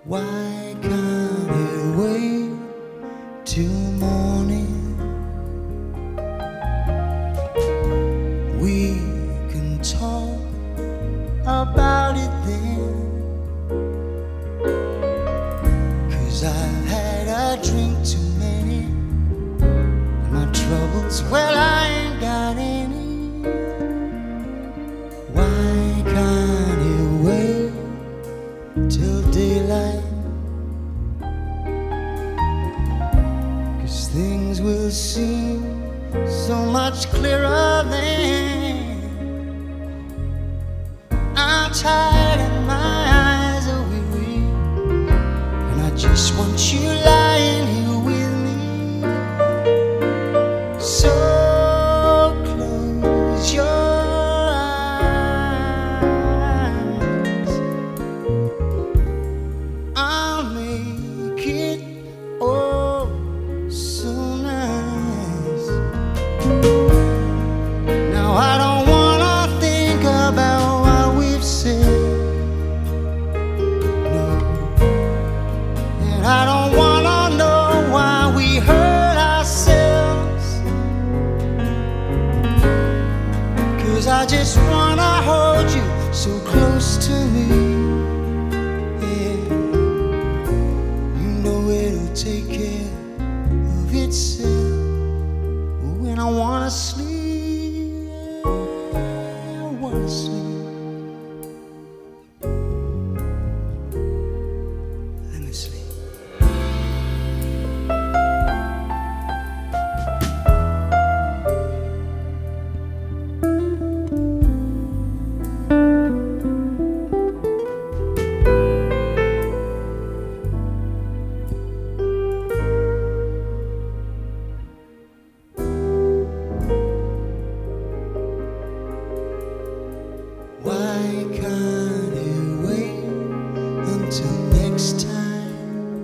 Why can't it wait till morning? We can talk about it then. 'Cause I've had a drink too many, and my troubles, well, I ain't got any. Why can't it wait till daylight? 'Cause things will seem so much clearer then. I'm tired and my eyes are weary, and I just want you lying here with me. So close your eyes, I'll make it oh so nice. Now I don't wanna think about what we've said, no, and I don't wanna know why we hurt ourselves. 'Cause I just wanna hold you so close to me. Yeah, you know it'll take care of itself. When I wanna sleep, I wanna sleep. Let me sleep. Why can't it wait until next time?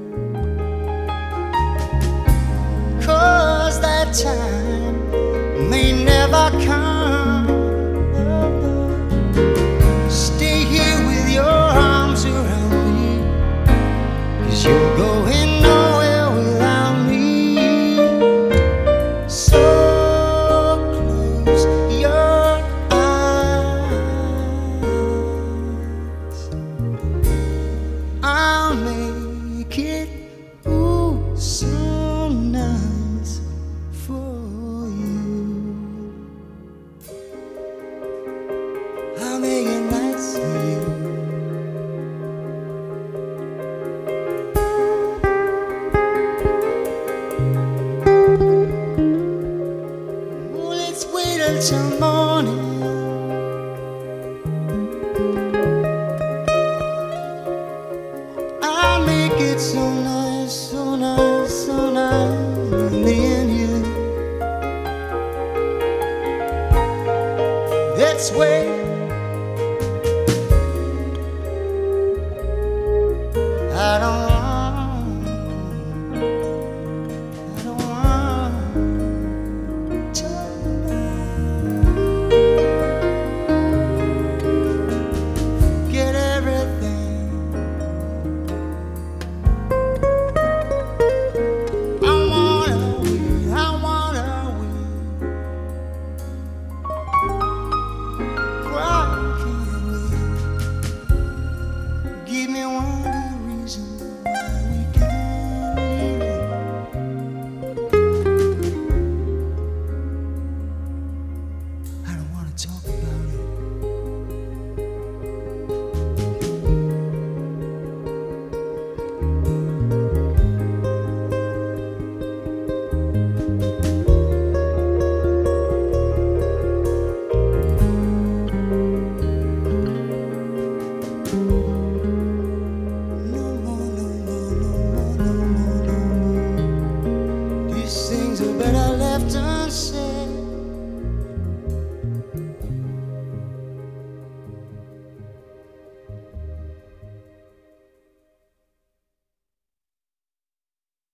'Cause that time may never come. Stay here with your arms around me, 'cause you're going nowhere without me. So close your eyes, I'll make it ooh so nice for you. I'll make it nice for you. Oh, let's wait until morning. I'll make it so nice, so nice, so nice with me and you. Let's wait. I don't want to get everything. I wanna wait. Why can't we give me one?